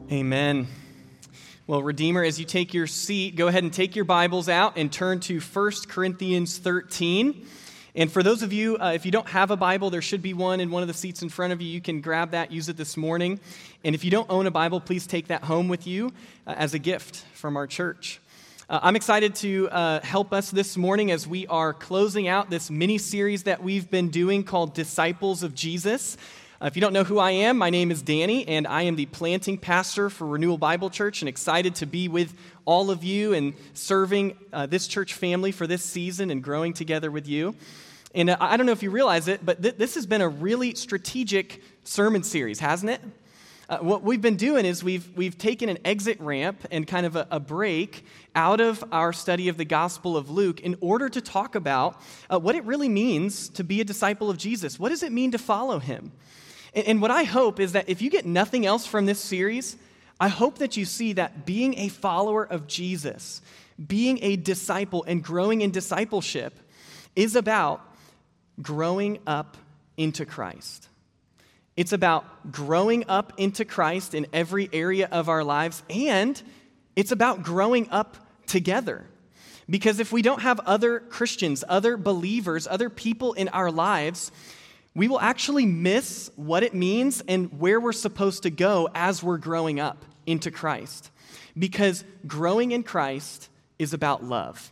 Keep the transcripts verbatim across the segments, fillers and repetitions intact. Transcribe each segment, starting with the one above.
Amen. Well, Redeemer, as you take your seat, go ahead and take your Bibles out and turn to First Corinthians thirteen. And for those of you, uh, if you don't have a Bible, there should be one in one of the seats in front of you. You can grab that, use it this morning. And if you don't own a Bible, please take that home with you uh, as a gift from our church. Uh, I'm excited to uh, help us this morning as we are closing out this mini-series that we've been doing called Disciples of Jesus. Uh, if you don't know who I am, my name is Danny, and I am the planting pastor for Renewal Bible Church, and excited to be with all of you and serving uh, this church family for this season and growing together with you. And uh, I don't know if you realize it, but th- this has been a really strategic sermon series, hasn't it? Uh, what we've been doing is we've we've taken an exit ramp and kind of a, a break out of our study of the Gospel of Luke in order to talk about uh, what it really means to be a disciple of Jesus. What does it mean to follow him? And, and what I hope is that if you get nothing else from this series, I hope that you see that being a follower of Jesus, being a disciple and growing in discipleship is about growing up into Christ. It's about growing up into Christ in every area of our lives, and it's about growing up together. Because if we don't have other Christians, other believers, other people in our lives, we will actually miss what it means and where we're supposed to go as we're growing up into Christ. Because growing in Christ is about love.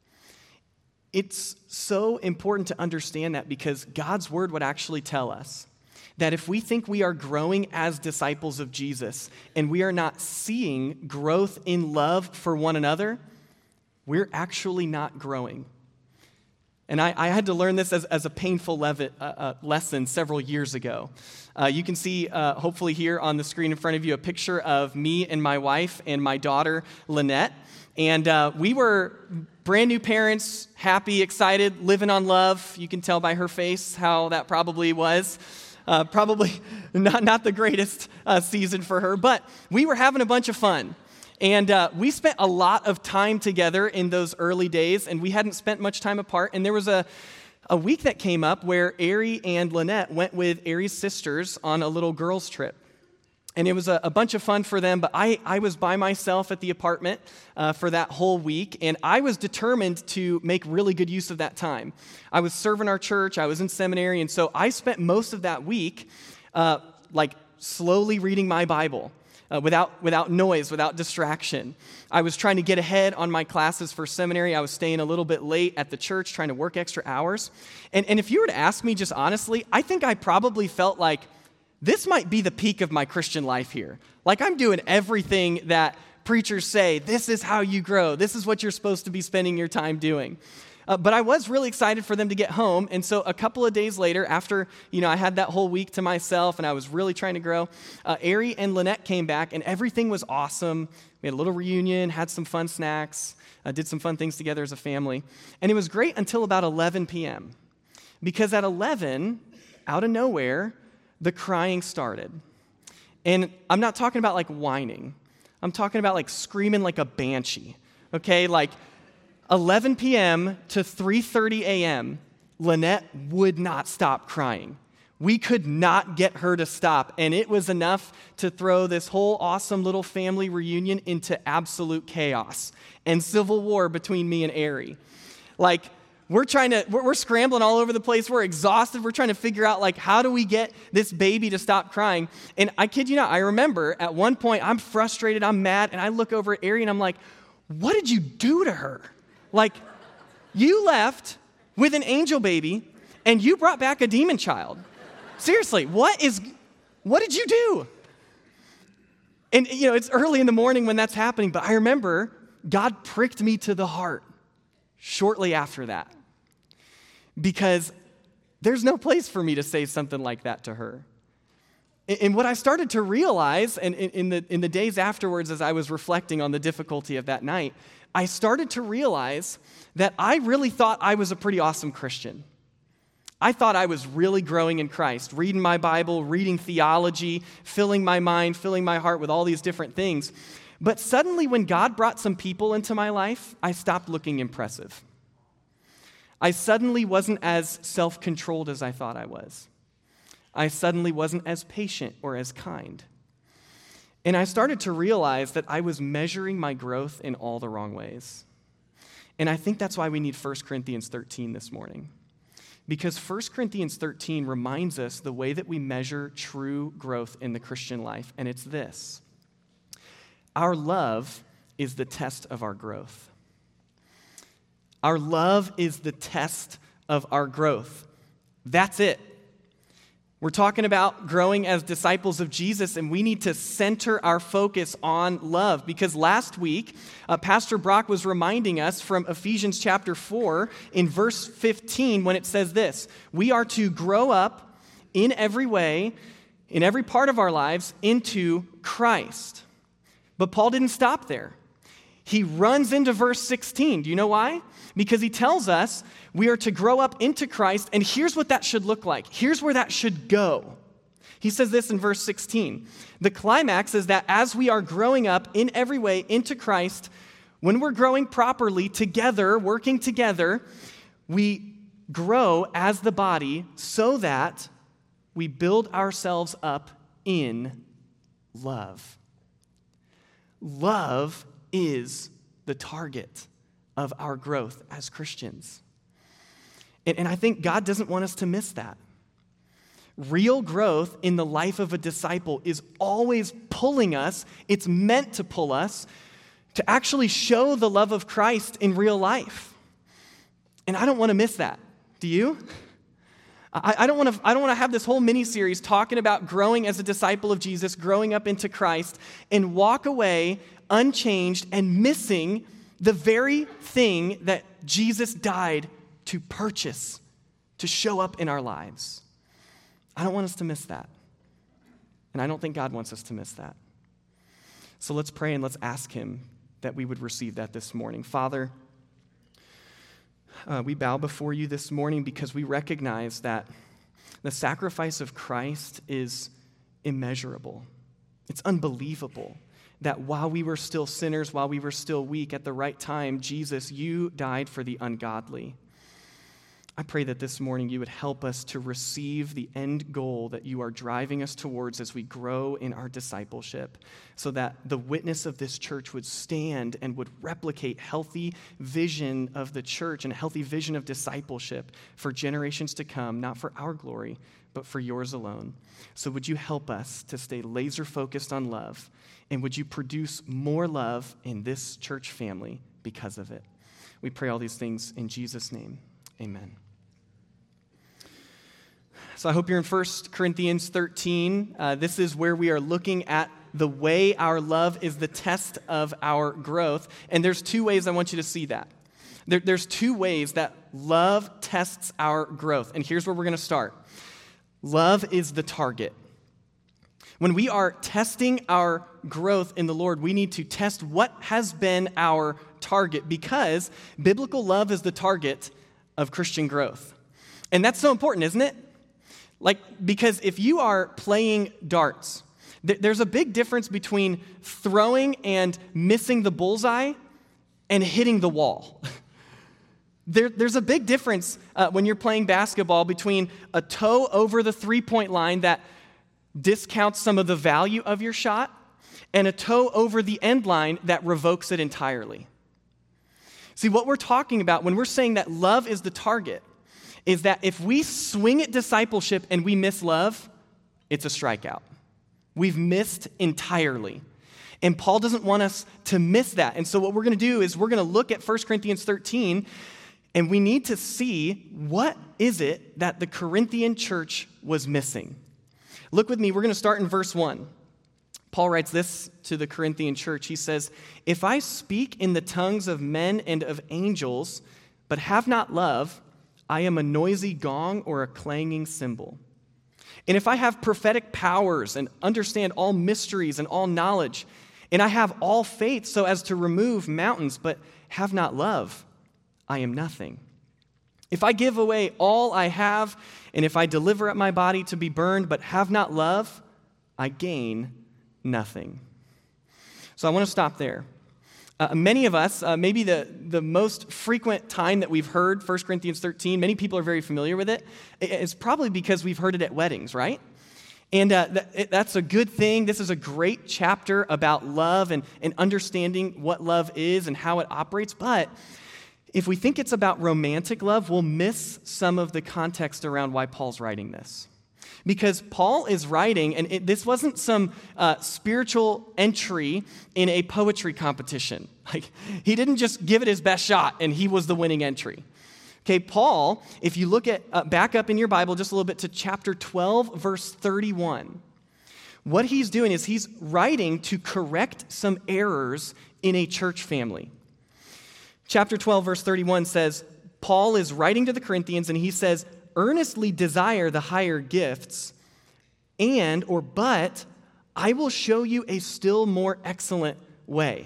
It's so important to understand that because God's word would actually tell us that if we think we are growing as disciples of Jesus and we are not seeing growth in love for one another, we're actually not growing. And I, I had to learn this as, as a painful lev- uh, uh, lesson several years ago. Uh, you can see, uh, hopefully here on the screen in front of you, a picture of me and my wife and my daughter, Lynette. And uh, we were brand new parents, happy, excited, living on love. You can tell by her face how that probably was. Uh, probably not, not the greatest uh, season for her, but we were having a bunch of fun. And uh, we spent a lot of time together in those early days, and we hadn't spent much time apart. And there was a, a week that came up where Ari and Lynette went with Ari's sisters on a little girls' trip. And it was a, a bunch of fun for them, but I, I was by myself at the apartment uh, for that whole week, and I was determined to make really good use of that time. I was serving our church, I was in seminary, and so I spent most of that week uh, like slowly reading my Bible uh, without, without noise, without distraction. I was trying to get ahead on my classes for seminary. I was staying a little bit late at the church, trying to work extra hours. And, and if you were to ask me just honestly, I think I probably felt like this might be the peak of my Christian life here. Like I'm doing everything that preachers say, this is how you grow. This is what you're supposed to be spending your time doing. Uh, but I was really excited for them to get home. And so a couple of days later, after you know I had that whole week to myself and I was really trying to grow, uh, Ari and Lynette came back and everything was awesome. We had a little reunion, had some fun snacks, uh, did some fun things together as a family. And it was great until about eleven p.m. Because at eleven, out of nowhere, the crying started. And I'm not talking about like whining. I'm talking about like screaming like a banshee. Okay, like eleven p.m. to three thirty a.m., Lynette would not stop crying. We could not get her to stop. And it was enough to throw this whole awesome little family reunion into absolute chaos and civil war between me and Ari. Like, We're trying to, we're, we're scrambling all over the place. We're exhausted. We're trying to figure out, like, how do we get this baby to stop crying? And I kid you not, I remember at one point, I'm frustrated, I'm mad, and I look over at Ari and I'm like, what did you do to her? Like, you left with an angel baby and you brought back a demon child. Seriously, what is, what did you do? And, you know, it's early in the morning when that's happening, but I remember God pricked me to the heart shortly after that, because there's no place for me to say something like that to her. And what I started to realize, and in the in the days afterwards, as I was reflecting on the difficulty of that night, I started to realize that I really thought I was a pretty awesome Christian. I thought I was really growing in Christ, reading my Bible, reading theology, filling my mind, filling my heart with all these different things. But suddenly when God brought some people into my life, I stopped looking impressive. I suddenly wasn't as self-controlled as I thought I was. I suddenly wasn't as patient or as kind. And I started to realize that I was measuring my growth in all the wrong ways. And I think that's why we need First Corinthians thirteen this morning. Because First Corinthians thirteen reminds us the way that we measure true growth in the Christian life, and it's this. Our love is the test of our growth. Our love is the test of our growth. That's it. We're talking about growing as disciples of Jesus, and we need to center our focus on love. Because last week, uh, Pastor Brock was reminding us from Ephesians chapter four in verse fifteen when it says this, we are to grow up in every way, in every part of our lives, into Christ. But Paul didn't stop there. He runs into verse sixteen. Do you know why? Because he tells us we are to grow up into Christ, and here's what that should look like. Here's where that should go. He says this in verse sixteen. The climax is that as we are growing up in every way into Christ, when we're growing properly together, working together, we grow as the body so that we build ourselves up in love. Love is the target of our growth as Christians. And, and I think God doesn't want us to miss that. Real growth in the life of a disciple is always pulling us, it's meant to pull us, to actually show the love of Christ in real life. And I don't want to miss that. Do you? I, I don't want to I don't want to have this whole mini-series talking about growing as a disciple of Jesus, growing up into Christ, and walk away unchanged and missing the very thing that Jesus died to purchase, to show up in our lives. I don't want us to miss that. And I don't think God wants us to miss that. So let's pray and let's ask him that we would receive that this morning. Father, uh, we bow before you this morning because we recognize that the sacrifice of Christ is immeasurable. It's unbelievable that while we were still sinners, while we were still weak, at the right time, Jesus, you died for the ungodly. I pray that this morning you would help us to receive the end goal that you are driving us towards as we grow in our discipleship, so that the witness of this church would stand and would replicate healthy vision of the church and a healthy vision of discipleship for generations to come, not for our glory, but for yours alone. So would you help us to stay laser focused on love, and would you produce more love in this church family because of it? We pray all these things in Jesus' name. Amen. So I hope you're in First Corinthians thirteen. Uh, this is where we are looking at the way our love is the test of our growth. And there's two ways I want you to see that. There, there's two ways that love tests our growth. And here's where we're going to start. Love is the target. When we are testing our growth in the Lord, we need to test what has been our target, because biblical love is the target of Christian growth. And that's so important, isn't it? Like, because if you are playing darts, th- there's a big difference between throwing and missing the bullseye and hitting the wall. there, there's a big difference uh, when you're playing basketball between a toe over the three-point line that discounts some of the value of your shot and a toe over the end line that revokes it entirely. See, what we're talking about when we're saying that love is the target is that if we swing at discipleship and we miss love, it's a strikeout. We've missed entirely. And Paul doesn't want us to miss that. And so what we're going to do is we're going to look at First Corinthians thirteen, and we need to see what is it that the Corinthian church was missing. Look with me, we're going to start in verse one. Paul writes this to the Corinthian church. He says, "If I speak in the tongues of men and of angels, but have not love, I am a noisy gong or a clanging cymbal. And if I have prophetic powers and understand all mysteries and all knowledge, and I have all faith so as to remove mountains, but have not love, I am nothing. If I give away all I have, and if I deliver up my body to be burned, but have not love, I gain nothing." So I want to stop there. Uh, many of us, uh, maybe the, the most frequent time that we've heard First Corinthians thirteen, many people are very familiar with it, is probably because we've heard it at weddings, right? And uh, th- that's a good thing. This is a great chapter about love and, and understanding what love is and how it operates. But if we think it's about romantic love, we'll miss some of the context around why Paul's writing this. Because Paul is writing, and it, this wasn't some uh, spiritual entry in a poetry competition. Like, he didn't just give it his best shot and he was the winning entry. Okay, Paul, if you look at, uh, back up in your Bible just a little bit to chapter twelve, verse thirty-one, what he's doing is he's writing to correct some errors in a church family. Chapter twelve, verse thirty-one says, Paul is writing to the Corinthians and he says, earnestly desire the higher gifts, and, or but, I will show you a still more excellent way.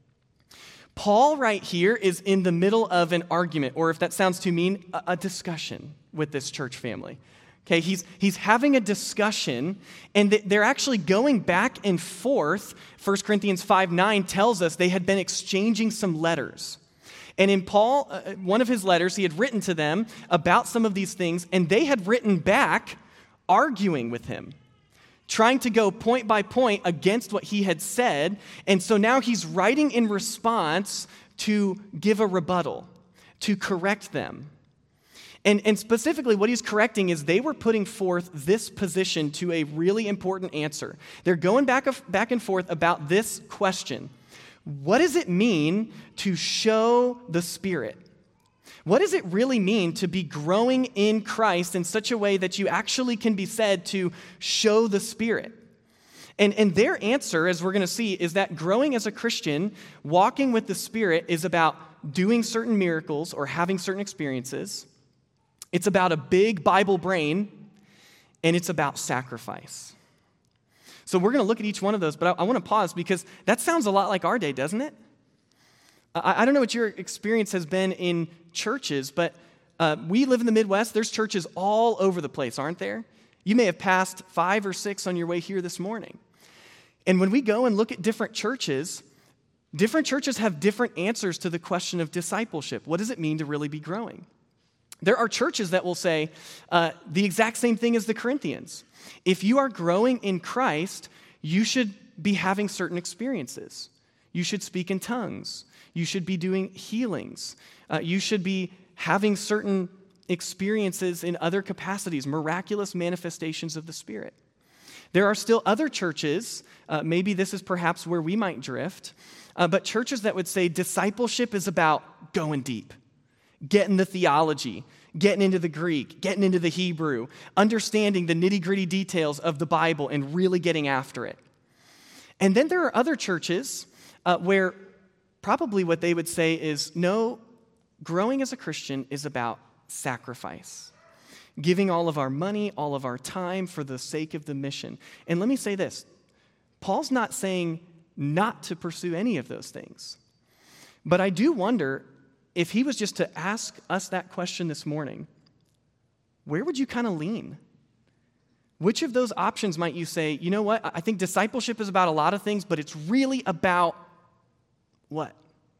Paul right here is in the middle of an argument, or if that sounds too mean, a, a discussion with this church family. Okay, he's, he's having a discussion, and they're actually going back and forth. First Corinthians five nine tells us they had been exchanging some letters. And in Paul, uh, one of his letters, he had written to them about some of these things, and they had written back arguing with him, trying to go point by point against what he had said. And so now he's writing in response to give a rebuttal, to correct them. And, and specifically, what he's correcting is they were putting forth this position to a really important answer. They're going back, back and forth about this question. What does it mean to show the Spirit? What does it really mean to be growing in Christ in such a way that you actually can be said to show the Spirit? And, and their answer, as we're going to see, is that growing as a Christian, walking with the Spirit, is about doing certain miracles or having certain experiences. It's about a big Bible brain, and it's about sacrifice. So we're going to look at each one of those, but I, I want to pause because that sounds a lot like our day, doesn't it? I, I don't know what your experience has been in churches, but uh, we live in the Midwest. There's churches all over the place, aren't there? You may have passed five or six on your way here this morning. And when we go and look at different churches, different churches have different answers to the question of discipleship. What does it mean to really be growing? There are churches that will say uh, the exact same thing as the Corinthians. If you are growing in Christ, you should be having certain experiences. You should speak in tongues. You should be doing healings. Uh, you should be having certain experiences in other capacities, miraculous manifestations of the Spirit. There are still other churches, uh, maybe this is perhaps where we might drift, uh, but churches that would say discipleship is about going deep. Getting the theology, getting into the Greek, getting into the Hebrew, understanding the nitty-gritty details of the Bible and really getting after it. And then there are other churches uh, where probably what they would say is, no, growing as a Christian is about sacrifice. Giving all of our money, all of our time for the sake of the mission. And let me say this, Paul's not saying not to pursue any of those things. But I do wonder, if he was just to ask us that question this morning, where would you kind of lean? Which of those options might you say, you know what, I think discipleship is about a lot of things, but it's really about what?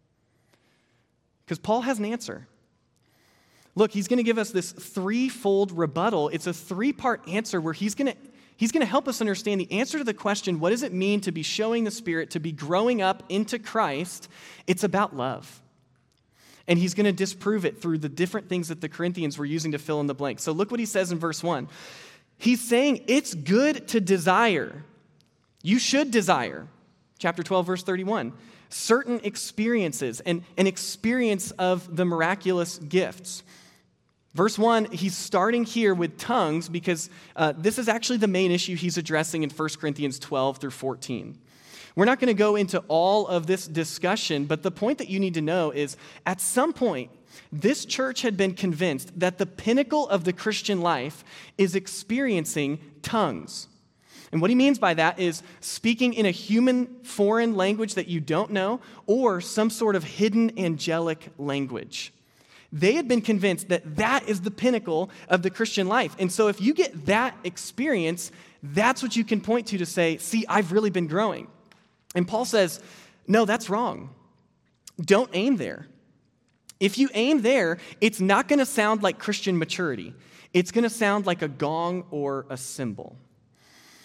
Because Paul has an answer. Look, he's going to give us this threefold rebuttal. It's a three-part answer where he's going to he's going to help us understand the answer to the question, what does it mean to be showing the Spirit, to be growing up into Christ? It's about love. And he's going to disprove it through the different things that the Corinthians were using to fill in the blank. So look what he says in verse one. He's saying it's good to desire. You should desire. Chapter twelve, verse thirty-one. Certain experiences and an experience of the miraculous gifts. Verse one, he's starting here with tongues because uh, this is actually the main issue he's addressing in First Corinthians twelve through fourteen. We're not going to go into all of this discussion, but the point that you need to know is at some point, this church had been convinced that the pinnacle of the Christian life is experiencing tongues. And what he means by that is speaking in a human foreign language that you don't know or some sort of hidden angelic language. They had been convinced that that is the pinnacle of the Christian life. And so if you get that experience, that's what you can point to to say, see, I've really been growing. And Paul says, no, that's wrong. Don't aim there. If you aim there, it's not going to sound like Christian maturity. It's going to sound like a gong or a cymbal.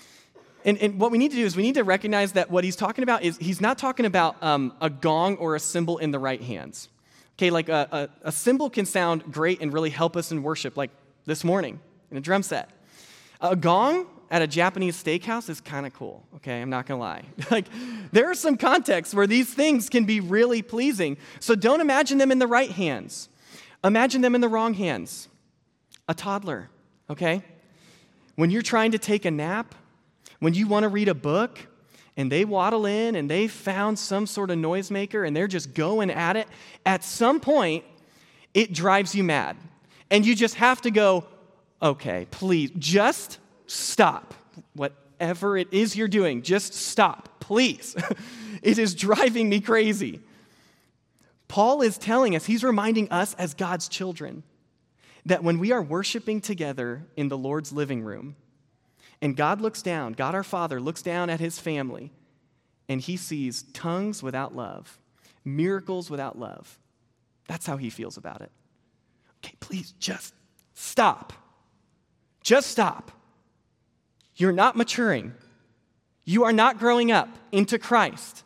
And, and what we need to do is we need to recognize that what he's talking about is he's not talking about um, a gong or a cymbal in the right hands. Okay, like a, a, a cymbal can sound great and really help us in worship, like this morning in a drum set. A gong at a Japanese steakhouse is kind of cool, okay? I'm not going to lie. Like, there are some contexts where these things can be really pleasing. So don't imagine them in the right hands. Imagine them in the wrong hands. A toddler, okay? When you're trying to take a nap, when you want to read a book, and they waddle in and they found some sort of noisemaker and they're just going at it, at some point, it drives you mad. And you just have to go, okay, please, just stop. Whatever it is you're doing, just stop, please. It is driving me crazy. Paul is telling us, he's reminding us as God's children, that when we are worshiping together in the Lord's living room, and God looks down, God our Father looks down at his family, and he sees tongues without love, miracles without love. That's how he feels about it. Okay, please just stop. Just stop. You're not maturing. You are not growing up into Christ.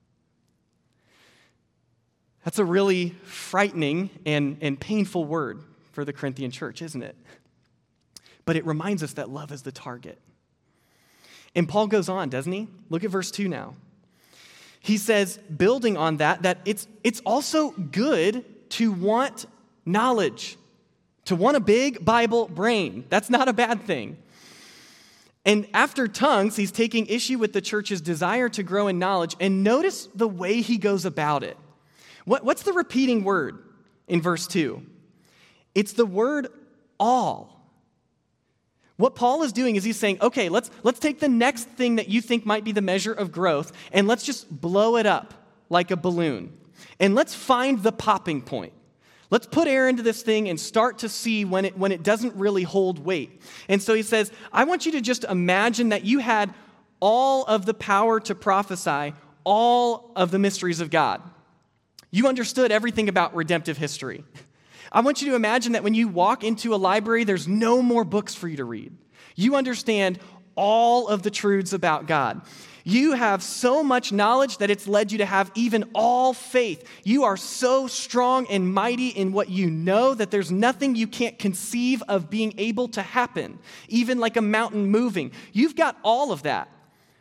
That's a really frightening and, and painful word for the Corinthian church, isn't it? But it reminds us that love is the target. And Paul goes on, doesn't he? Look at verse two now. He says, building on that, that it's, it's also good to want knowledge, to want a big Bible brain. That's not a bad thing. And after tongues, he's taking issue with the church's desire to grow in knowledge. And notice the way he goes about it. What, what's the repeating word in verse two? It's the word all. What Paul is doing is he's saying, okay, let's, let's take the next thing that you think might be the measure of growth, and let's just blow it up like a balloon. And let's find the popping point. Let's put air into this thing and start to see when it, when it doesn't really hold weight. And so he says, I want you to just imagine that you had all of the power to prophesy all of the mysteries of God. You understood everything about redemptive history. I want you to imagine that when you walk into a library, there's no more books for you to read. You understand all of the truths about God. You have so much knowledge that it's led you to have even all faith. You are so strong and mighty in what you know that there's nothing you can't conceive of being able to happen, even like a mountain moving. You've got all of that.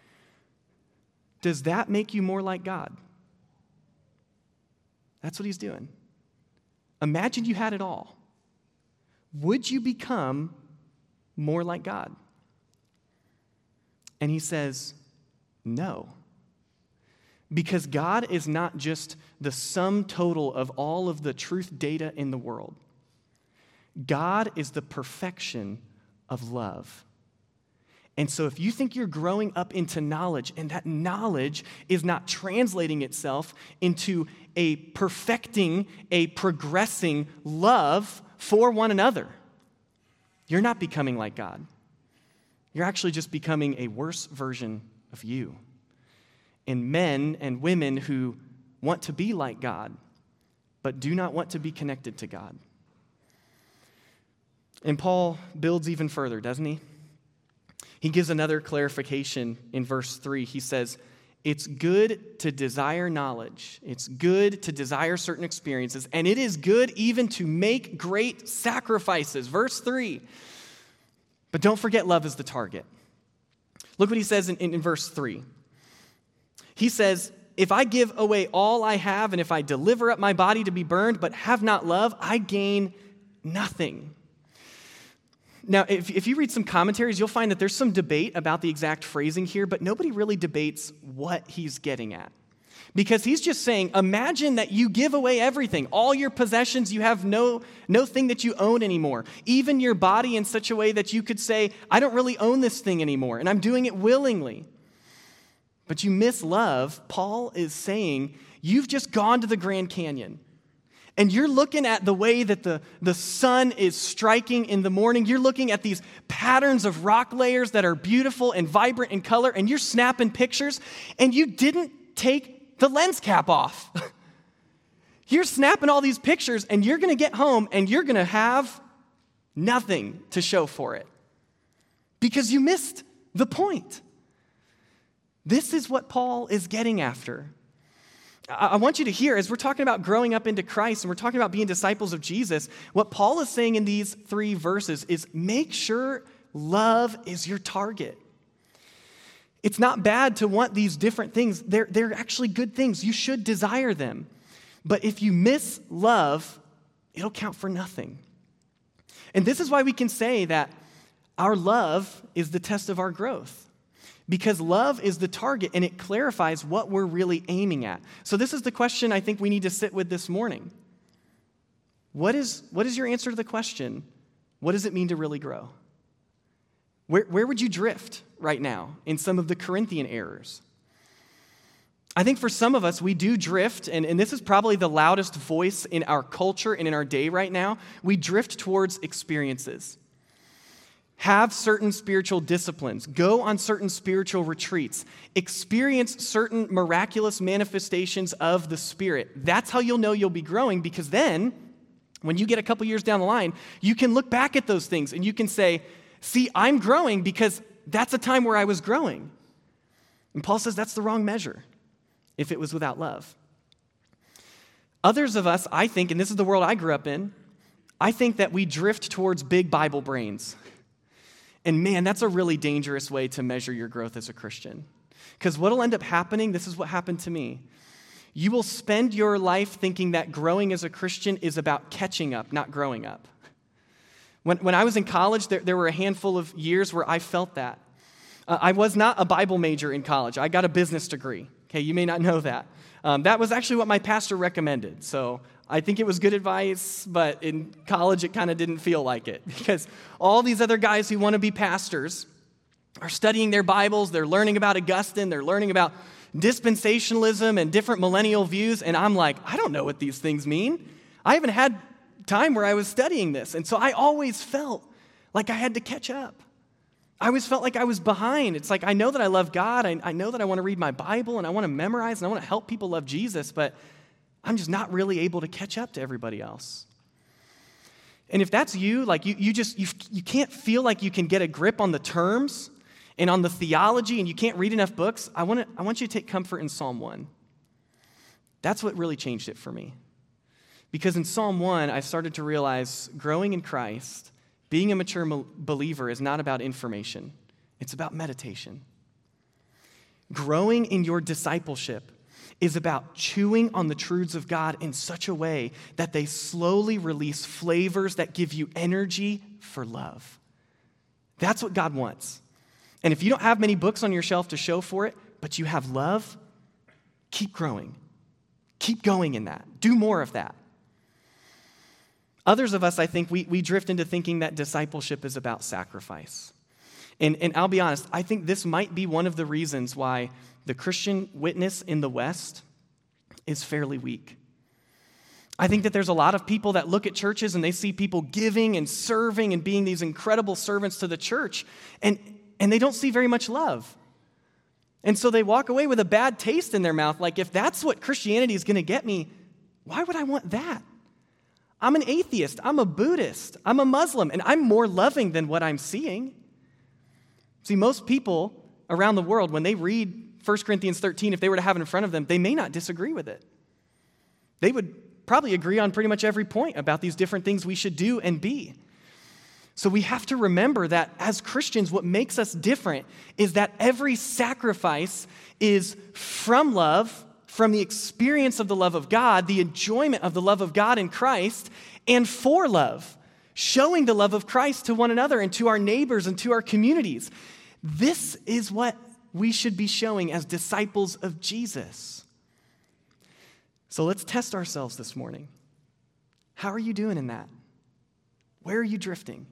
Does that make you more like God? That's what he's doing. Imagine you had it all. Would you become more like God? And he says, no. Because God is not just the sum total of all of the truth data in the world. God is the perfection of love. And so if you think you're growing up into knowledge and that knowledge is not translating itself into a perfecting, a progressing love for one another, you're not becoming like God. You're actually just becoming a worse version of you. And men and women who want to be like God, but do not want to be connected to God. And Paul builds even further, doesn't he? He gives another clarification in verse three. He says, it's good to desire knowledge. It's good to desire certain experiences. And it is good even to make great sacrifices. Verse three. But don't forget love is the target. Look what he says in, in, in verse three. He says, if I give away all I have and if I deliver up my body to be burned but have not love, I gain nothing. Now, if, if you read some commentaries, you'll find that there's some debate about the exact phrasing here, but nobody really debates what he's getting at. Because he's just saying, imagine that you give away everything, all your possessions, you have no, no thing that you own anymore, even your body in such a way that you could say, I don't really own this thing anymore, and I'm doing it willingly. But you miss love. Paul is saying, you've just gone to the Grand Canyon. And you're looking at the way that the, the sun is striking in the morning. You're looking at these patterns of rock layers that are beautiful and vibrant in color, and you're snapping pictures, and you didn't take the lens cap off. You're snapping all these pictures, and you're going to get home, and you're going to have nothing to show for it because you missed the point. This is what Paul is getting after. I want you to hear, as we're talking about growing up into Christ and we're talking about being disciples of Jesus, what Paul is saying in these three verses is make sure love is your target. It's not bad to want these different things. They're, they're actually good things. You should desire them. But if you miss love, it'll count for nothing. And this is why we can say that our love is the test of our growth. Because love is the target and it clarifies what we're really aiming at. So this is the question I think we need to sit with this morning. What is, what is your answer to the question, what does it mean to really grow? Where, where would you drift right now in some of the Corinthian errors? I think for some of us, we do drift, and, and this is probably the loudest voice in our culture and in our day right now. We drift towards experiences. Have certain spiritual disciplines, go on certain spiritual retreats, experience certain miraculous manifestations of the Spirit. That's how you'll know you'll be growing, because then, when you get a couple years down the line, you can look back at those things and you can say, see, I'm growing because that's a time where I was growing. And Paul says that's the wrong measure if it was without love. Others of us, I think, and this is the world I grew up in, I think that we drift towards big Bible brains. And man, that's a really dangerous way to measure your growth as a Christian. Because what will end up happening, this is what happened to me. You will spend your life thinking that growing as a Christian is about catching up, not growing up. When, when I was in college, there, there were a handful of years where I felt that. Uh, I was not a Bible major in college. I got a business degree. Okay, you may not know that. Um, that was actually what my pastor recommended. So I think it was good advice, but in college it kind of didn't feel like it, because all these other guys who want to be pastors are studying their Bibles, they're learning about Augustine, they're learning about dispensationalism and different millennial views, and I'm like, I don't know what these things mean. I haven't had time where I was studying this, and so I always felt like I had to catch up. I always felt like I was behind. It's like, I know that I love God, I, I know that I want to read my Bible, and I want to memorize, and I want to help people love Jesus, but I'm just not really able to catch up to everybody else. And if that's you, like you, you just, you, you can't feel like you can get a grip on the terms and on the theology, and you can't read enough books, I want to, I want you to take comfort in Psalm one. That's what really changed it for me. Because in Psalm one, I started to realize growing in Christ, being a mature believer is not about information. It's about meditation. Growing in your discipleship is about chewing on the truths of God in such a way that they slowly release flavors that give you energy for love. That's what God wants. And if you don't have many books on your shelf to show for it, but you have love, keep growing. Keep going in that. Do more of that. Others of us, I think, we, we drift into thinking that discipleship is about sacrifice. And, and I'll be honest, I think this might be one of the reasons why the Christian witness in the West is fairly weak. I think that there's a lot of people that look at churches and they see people giving and serving and being these incredible servants to the church, and, and they don't see very much love. And so they walk away with a bad taste in their mouth, like, if that's what Christianity is going to get me, why would I want that? I'm an atheist, I'm a Buddhist, I'm a Muslim, and I'm more loving than what I'm seeing. See, most people around the world, when they read First Corinthians thirteen, if they were to have it in front of them, they may not disagree with it. They would probably agree on pretty much every point about these different things we should do and be. So we have to remember that as Christians, what makes us different is that every sacrifice is from love, from the experience of the love of God, the enjoyment of the love of God in Christ, and for love, showing the love of Christ to one another and to our neighbors and to our communities. This is what we should be showing as disciples of Jesus. So let's test ourselves this morning. How are you doing in that? Where are you drifting?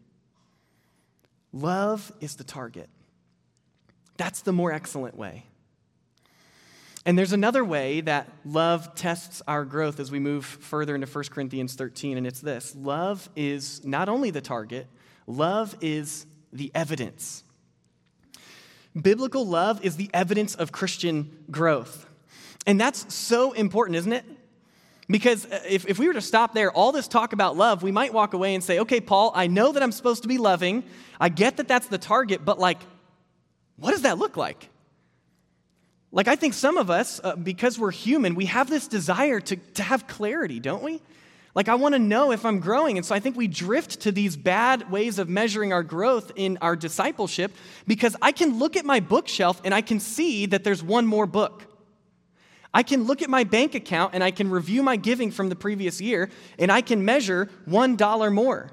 Love is the target. That's the more excellent way. And there's another way that love tests our growth as we move further into First Corinthians thirteen, and it's this. Love is not only the target, love is the evidence. Biblical love is the evidence of Christian growth. And that's so important, isn't it? Because if, if we were to stop there, all this talk about love, we might walk away and say, okay, Paul, I know that I'm supposed to be loving. I get that that's the target, but like, what does that look like? Like, I think some of us, uh, because we're human, we have this desire to, to have clarity, don't we? Like, I want to know if I'm growing. And so I think we drift to these bad ways of measuring our growth in our discipleship because I can look at my bookshelf and I can see that there's one more book. I can look at my bank account and I can review my giving from the previous year and I can measure one dollar more.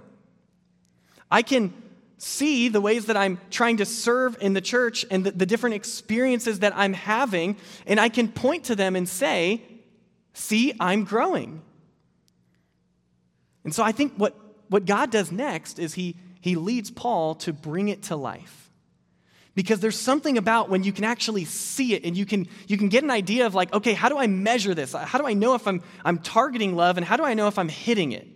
I can see the ways that I'm trying to serve in the church and the, the different experiences that I'm having, and I can point to them and say, see, I'm growing. And so I think what, what God does next is he, he leads Paul to bring it to life. Because there's something about when you can actually see it and you can, you can get an idea of like, okay, how do I measure this? How do I know if I'm, I'm targeting love, and how do I know if I'm hitting it?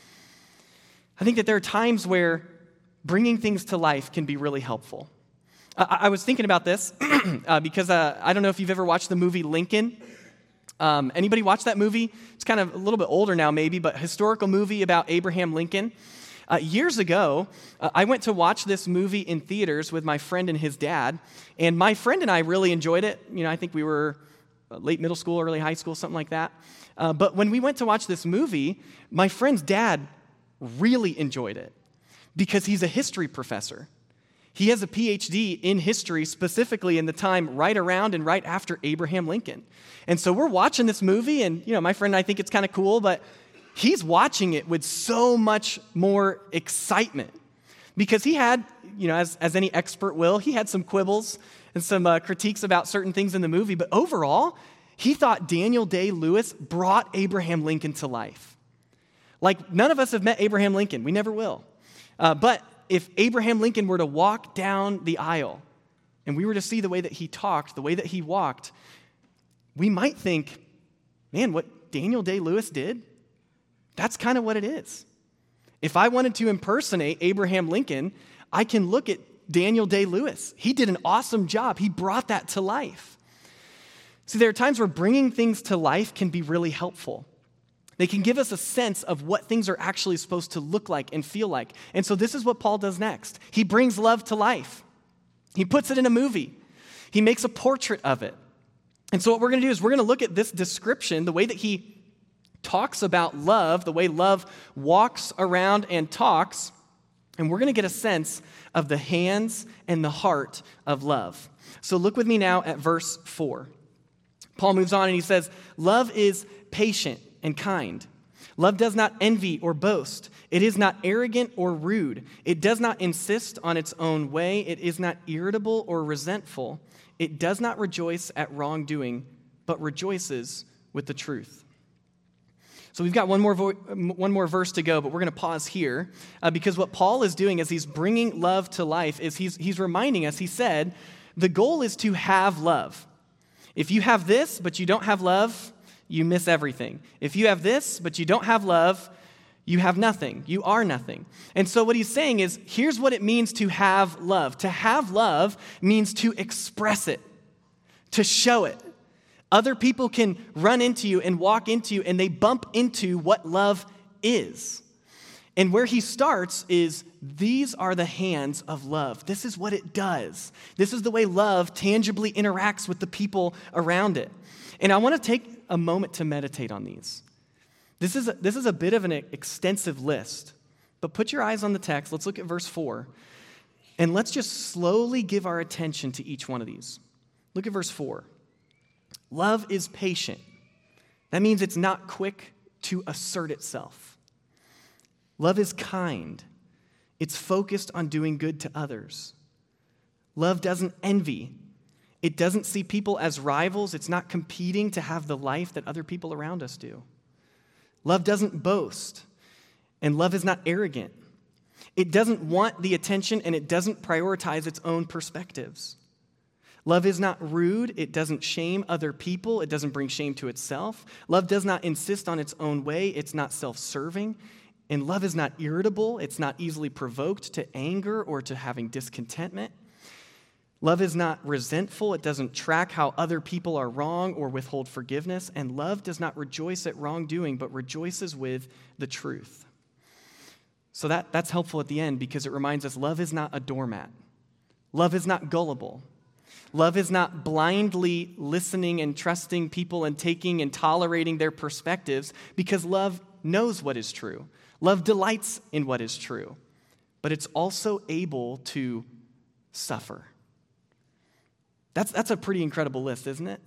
I think that there are times where bringing things to life can be really helpful. I, I was thinking about this uh, because uh, I don't know if you've ever watched the movie Lincoln. Um, anybody watch that movie? It's kind of a little bit older now maybe, but historical movie about Abraham Lincoln. Uh, years ago, uh, I went to watch this movie in theaters with my friend and his dad, and my friend and I really enjoyed it. You know, I think we were late middle school, early high school, something like that. Uh, but when we went to watch this movie, my friend's dad really enjoyed it, because he's a history professor. He has a P H D in history, specifically in the time right around and right after Abraham Lincoln. And so we're watching this movie, and you know, my friend and I think it's kind of cool, but he's watching it with so much more excitement because he had, you know, as, as any expert will, he had some quibbles and some uh, critiques about certain things in the movie, but overall, he thought Daniel Day-Lewis brought Abraham Lincoln to life. Like, none of us have met Abraham Lincoln. We never will. Uh, but if Abraham Lincoln were to walk down the aisle and we were to see the way that he talked, the way that he walked, we might think, man, what Daniel Day-Lewis did, that's kind of what it is. If I wanted to impersonate Abraham Lincoln, I can look at Daniel Day-Lewis. He did an awesome job. He brought that to life. See, there are times where bringing things to life can be really helpful. They can give us a sense of what things are actually supposed to look like and feel like. And so this is what Paul does next. He brings love to life. He puts it in a movie. He makes a portrait of it. And so what we're going to do is we're going to look at this description, the way that he talks about love, the way love walks around and talks, and we're going to get a sense of the hands and the heart of love. So look with me now at verse four. Paul moves on and he says, love is patient and kind. Love does not envy or boast. It is not arrogant or rude. It does not insist on its own way. It is not irritable or resentful. It does not rejoice at wrongdoing, but rejoices with the truth. So we've got one more vo- one more verse to go, but we're going to pause here uh, because what Paul is doing as he's bringing love to life is he's he's reminding us. He said, the goal is to have love. If you have this, but you don't have love, you miss everything. If you have this, but you don't have love, you have nothing. You are nothing. And so what he's saying is, here's what it means to have love. To have love means to express it, to show it. Other people can run into you and walk into you, and they bump into what love is. And where he starts is, these are the hands of love. This is what it does. This is the way love tangibly interacts with the people around it. And I want to take a moment to meditate on these. This is a, this is a bit of an extensive list, but put your eyes on the text. Let's look at verse four, and let's just slowly give our attention to each one of these. Look at verse four. Love is patient. That means it's not quick to assert itself. Love is kind. It's focused on doing good to others. Love doesn't envy. It doesn't see people as rivals. It's not competing to have the life that other people around us do. Love doesn't boast, and love is not arrogant. It doesn't want the attention, and it doesn't prioritize its own perspectives. Love is not rude. It doesn't shame other people. It doesn't bring shame to itself. Love does not insist on its own way. It's not self-serving. And love is not irritable. It's not easily provoked to anger or to having discontentment. Love is not resentful. It doesn't track how other people are wrong or withhold forgiveness. And love does not rejoice at wrongdoing, but rejoices with the truth. So that, that's helpful at the end because it reminds us love is not a doormat. Love is not gullible. Love is not blindly listening and trusting people and taking and tolerating their perspectives, because love knows what is true. Love delights in what is true, but it's also able to suffer. That's, that's a pretty incredible list, isn't it?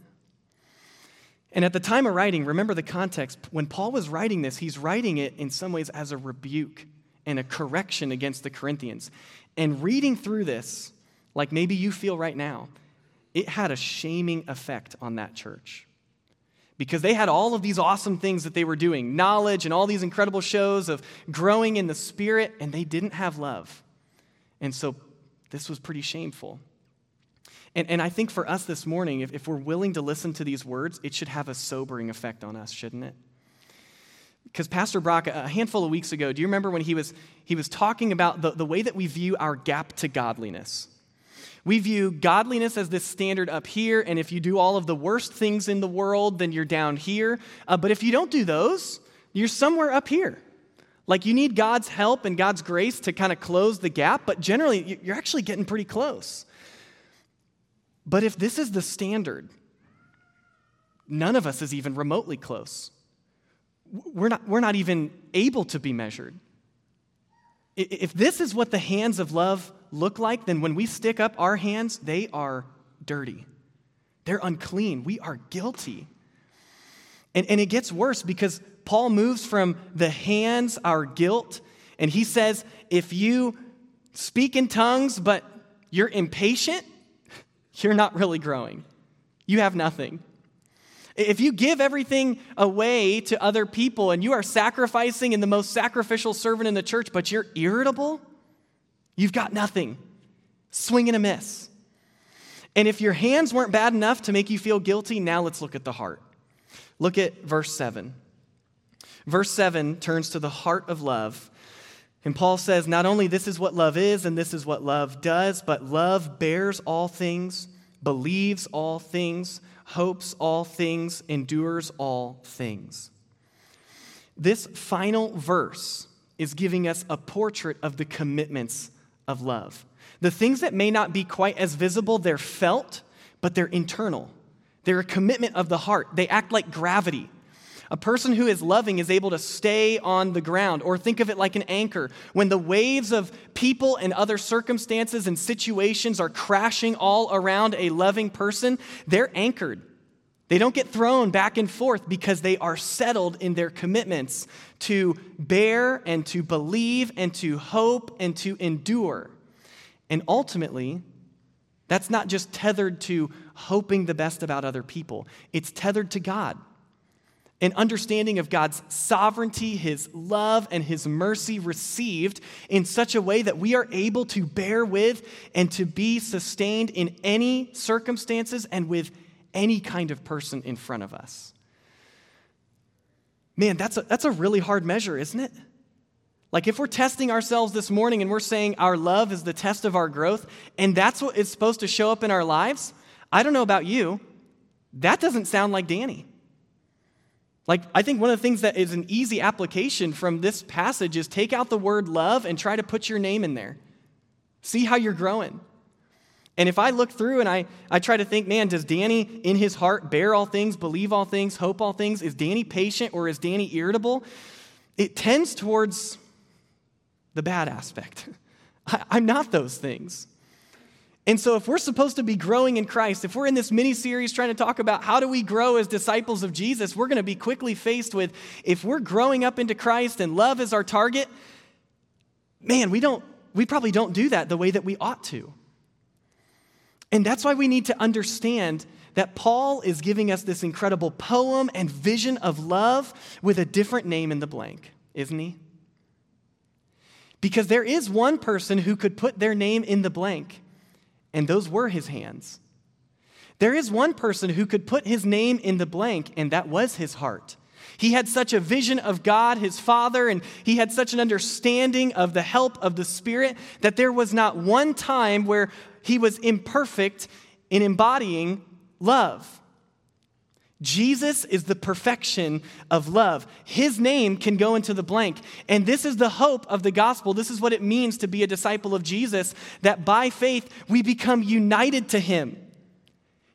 And at the time of writing, remember the context. When Paul was writing this, he's writing it in some ways as a rebuke and a correction against the Corinthians. And reading through this, like maybe you feel right now, it had a shaming effect on that church. Because they had all of these awesome things that they were doing, knowledge and all these incredible shows of growing in the Spirit, and they didn't have love. And so this was pretty shameful. And, and I think for us this morning, if, if we're willing to listen to these words, it should have a sobering effect on us, shouldn't it? Because Pastor Brock, a handful of weeks ago, do you remember when he was, he was talking about the, the way that we view our gap to godliness? We view godliness as this standard up here, and if you do all of the worst things in the world, then you're down here. Uh, but if you don't do those, you're somewhere up here. Like you need God's help and God's grace to kind of close the gap, but generally you're actually getting pretty close. But if this is the standard, none of us is even remotely close. We're not, we're not even able to be measured. If this is what the hands of love look like, then when we stick up our hands, they are dirty. They're unclean. We are guilty. And, and it gets worse because Paul moves from the hands, our guilt, and he says, if you speak in tongues, but you're impatient, you're not really growing. You have nothing. If you give everything away to other people and you are sacrificing in the most sacrificial servant in the church, but you're irritable, you've got nothing. Swing and a miss. And if your hands weren't bad enough to make you feel guilty, now let's look at the heart. Look at verse seven. Verse seven turns to the heart of love. And Paul says, not only this is what love is and this is what love does, but love bears all things, believes all things, hopes all things, endures all things. This final verse is giving us a portrait of the commitments of love. The things that may not be quite as visible, they're felt, but they're internal. They're a commitment of the heart. They act like gravity. A person who is loving is able to stay on the ground, or think of it like an anchor. When the waves of people and other circumstances and situations are crashing all around a loving person, they're anchored. They don't get thrown back and forth because they are settled in their commitments to bear and to believe and to hope and to endure. And ultimately, that's not just tethered to hoping the best about other people. It's tethered to God. An understanding of God's sovereignty, His love, and His mercy received in such a way that we are able to bear with and to be sustained in any circumstances and with any kind of person in front of us. Man, that's a, that's a really hard measure, isn't it? Like if we're testing ourselves this morning and we're saying our love is the test of our growth, and that's what is supposed to show up in our lives, I don't know about you, that doesn't sound like Danny. Like, I think one of the things that is an easy application from this passage is take out the word love and try to put your name in there. See how you're growing. And if I look through and I, I try to think, man, does Danny in his heart bear all things, believe all things, hope all things? Is Danny patient or is Danny irritable? It tends towards the bad aspect. I, I'm not those things. And so if we're supposed to be growing in Christ, if we're in this mini-series trying to talk about how do we grow as disciples of Jesus, we're going to be quickly faced with, if we're growing up into Christ and love is our target, man, we don't, we probably don't do that the way that we ought to. And that's why we need to understand that Paul is giving us this incredible poem and vision of love with a different name in the blank, isn't he? Because there is one person who could put their name in the blank, and those were his hands. There is one person who could put his name in the blank, and that was his heart. He had such a vision of God, his Father, and he had such an understanding of the help of the Spirit that there was not one time where he was imperfect in embodying love. Jesus is the perfection of love. His name can go into the blank. And this is the hope of the gospel. This is what it means to be a disciple of Jesus, that by faith we become united to him.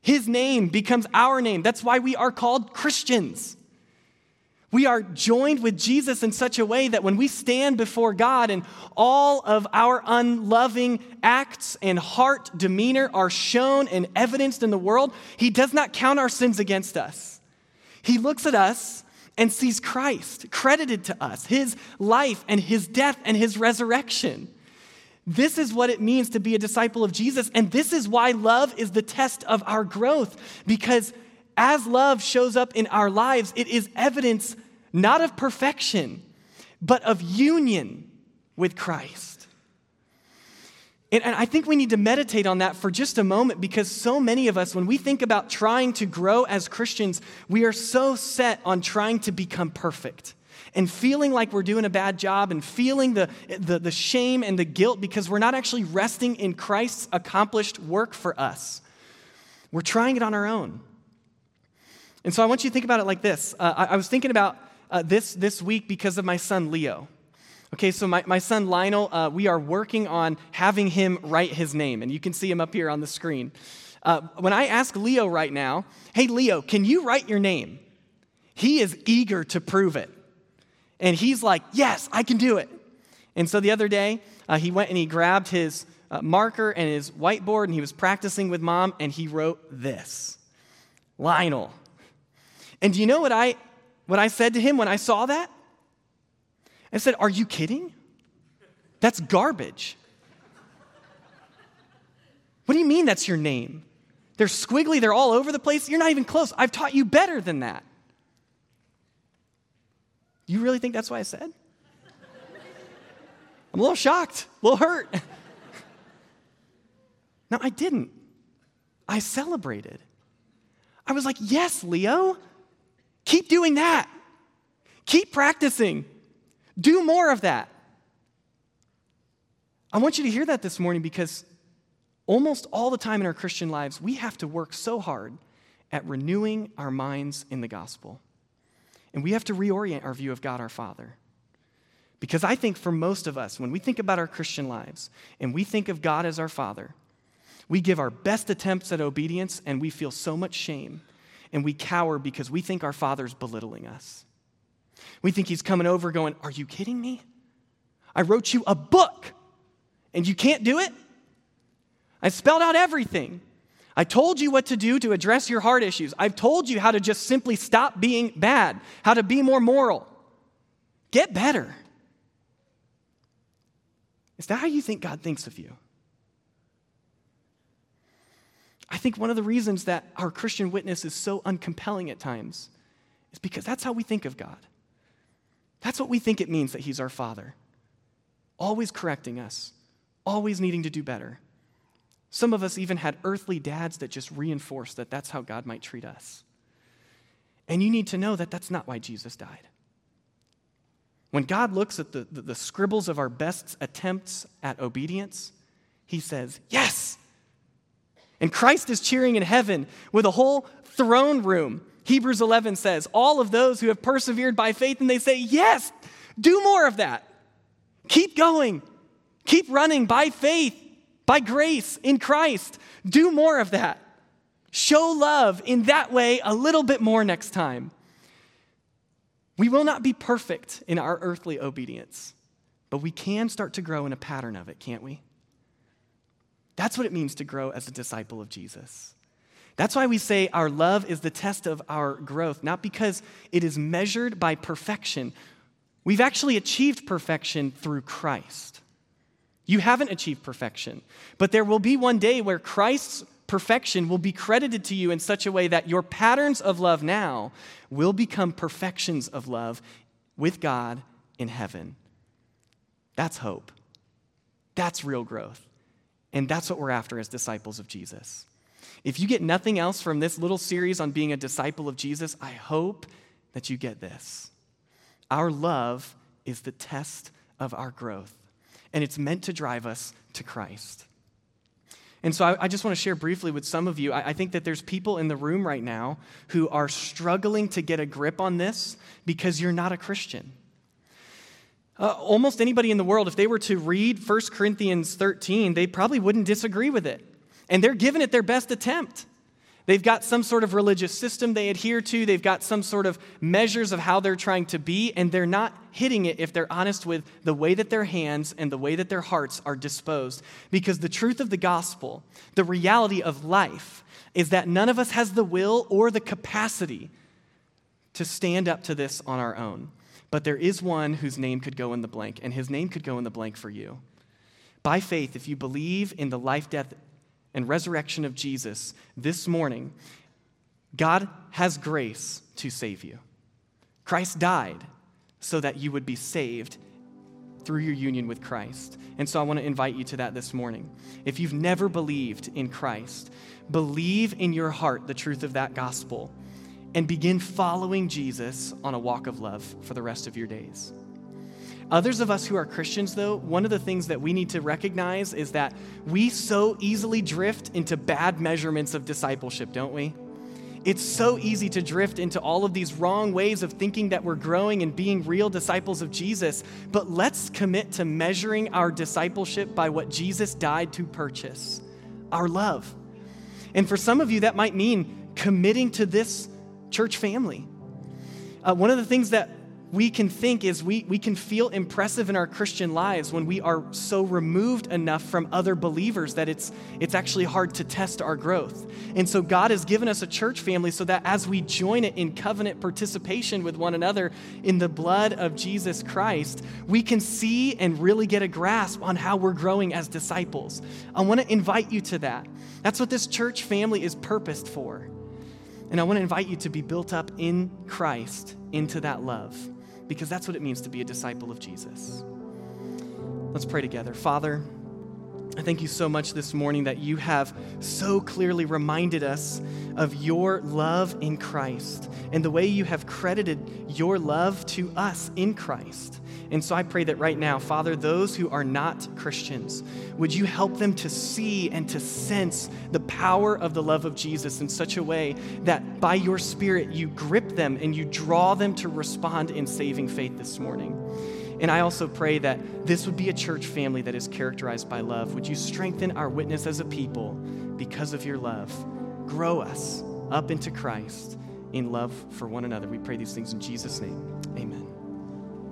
His name becomes our name. That's why we are called Christians. We are joined with Jesus in such a way that when we stand before God and all of our unloving acts and heart demeanor are shown and evidenced in the world, He does not count our sins against us. He looks at us and sees Christ credited to us, His life and His death and His resurrection. This is what it means to be a disciple of Jesus, and this is why love is the test of our growth, because as love shows up in our lives, it is evidence not of perfection, but of union with Christ. And, and I think we need to meditate on that for just a moment, because so many of us, when we think about trying to grow as Christians, we are so set on trying to become perfect and feeling like we're doing a bad job and feeling the, the, the shame and the guilt because we're not actually resting in Christ's accomplished work for us. We're trying it on our own. And so I want you to think about it like this. Uh, I, I was thinking about uh, this this week because of my son, Leo. Okay, so my, my son, Lionel, uh, we are working on having him write his name, and you can see him up here on the screen. Uh, when I ask Leo right now, hey, Leo, can you write your name? He is eager to prove it. And he's like, yes, I can do it. And so the other day, uh, he went and he grabbed his uh, marker and his whiteboard, and he was practicing with Mom, and he wrote this, Lionel. And do you know what I what I said to him when I saw that? I said, are you kidding? That's garbage. What do you mean that's your name? They're squiggly, they're all over the place. You're not even close. I've taught you better than that. You really think that's what I said? I'm a little shocked, a little hurt. No, I didn't. I celebrated. I was like, yes, Leo, keep doing that. Keep practicing. Do more of that. I want you to hear that this morning because almost all the time in our Christian lives, we have to work so hard at renewing our minds in the gospel. And we have to reorient our view of God our Father. Because I think for most of us, when we think about our Christian lives and we think of God as our Father, we give our best attempts at obedience and we feel so much shame and we cower because we think our Father's belittling us. We think He's coming over going, are you kidding me? I wrote you a book and you can't do it? I spelled out everything. I told you what to do to address your heart issues. I've told you how to just simply stop being bad, how to be more moral. Get better. Is that how you think God thinks of you? I think one of the reasons that our Christian witness is so uncompelling at times is because that's how we think of God. That's what we think it means that He's our Father. Always correcting us, always needing to do better. Some of us even had earthly dads that just reinforced that that's how God might treat us. And you need to know that that's not why Jesus died. When God looks at the, the, the scribbles of our best attempts at obedience, He says, yes. And Christ is cheering in heaven with a whole throne room. Hebrews eleven says, all of those who have persevered by faith, and they say, yes, do more of that. Keep going. Keep running by faith. By grace in Christ, do more of that. Show love in that way a little bit more next time. We will not be perfect in our earthly obedience, but we can start to grow in a pattern of it, can't we? That's what it means to grow as a disciple of Jesus. That's why we say our love is the test of our growth, not because it is measured by perfection. We've actually achieved perfection through Christ. You haven't achieved perfection, but there will be one day where Christ's perfection will be credited to you in such a way that your patterns of love now will become perfections of love with God in heaven. That's hope. That's real growth. And that's what we're after as disciples of Jesus. If you get nothing else from this little series on being a disciple of Jesus, I hope that you get this. Our love is the test of our growth. And it's meant to drive us to Christ. And so I, I just want to share briefly with some of you. I, I think that there's people in the room right now who are struggling to get a grip on this because you're not a Christian. Uh, almost anybody in the world, if they were to read First Corinthians thirteen, they probably wouldn't disagree with it. And they're giving it their best attempt. They've got some sort of religious system they adhere to. They've got some sort of measures of how they're trying to be, and they're not hitting it if they're honest with the way that their hands and the way that their hearts are disposed. Because the truth of the gospel, the reality of life, is that none of us has the will or the capacity to stand up to this on our own. But there is one whose name could go in the blank, and his name could go in the blank for you. By faith, if you believe in the life, death, and resurrection of Jesus this morning, God has grace to save you. Christ died so that you would be saved through your union with Christ. And so I want to invite you to that this morning. If you've never believed in Christ, believe in your heart the truth of that gospel and begin following Jesus on a walk of love for the rest of your days. Others of us who are Christians, though, one of the things that we need to recognize is that we so easily drift into bad measurements of discipleship, don't we? It's so easy to drift into all of these wrong ways of thinking that we're growing and being real disciples of Jesus, but let's commit to measuring our discipleship by what Jesus died to purchase, our love. And for some of you, that might mean committing to this church family. Uh, one of the things that we can think is we, we can feel impressive in our Christian lives when we are so removed enough from other believers that it's, it's actually hard to test our growth. And so God has given us a church family so that as we join it in covenant participation with one another in the blood of Jesus Christ, we can see and really get a grasp on how we're growing as disciples. I want to invite you to that. That's what this church family is purposed for. And I want to invite you to be built up in Christ into that love, because that's what it means to be a disciple of Jesus. Let's pray together. Father, I thank you so much this morning that you have so clearly reminded us of your love in Christ and the way you have credited your love to us in Christ. And so I pray that right now, Father, those who are not Christians, would you help them to see and to sense the power of the love of Jesus in such a way that by your Spirit you grip them and you draw them to respond in saving faith this morning. And I also pray that this would be a church family that is characterized by love. Would you strengthen our witness as a people because of your love? Grow us up into Christ in love for one another. We pray these things in Jesus' name. Amen.